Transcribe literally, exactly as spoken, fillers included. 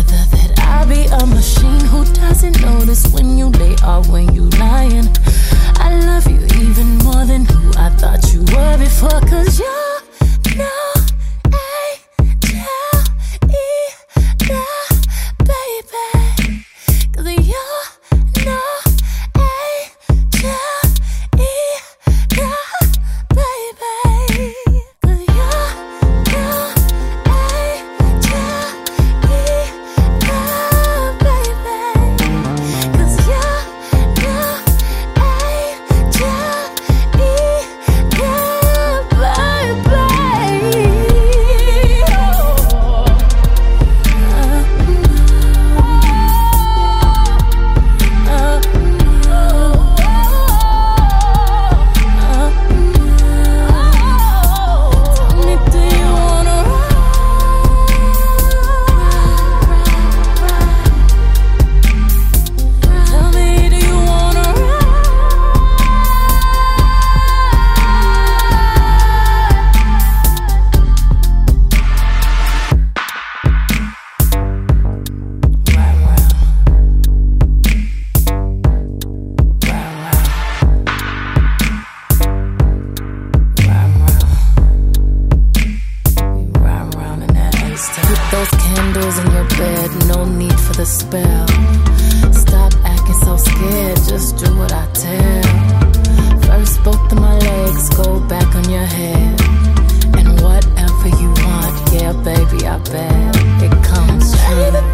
Either that I be a machine who doesn't notice when you lay or when you lying. I love you even more than who I thought you were before, cause you're no angel either, baby. Cause you're no angel either, baby. Cause you're no angel either, baby. Cause you're no angel those candles in your bed, no need for the spell. Stop acting so scared, just do what I tell. First both of my legs go back on your head, and whatever you want, yeah baby, I bet it comes true.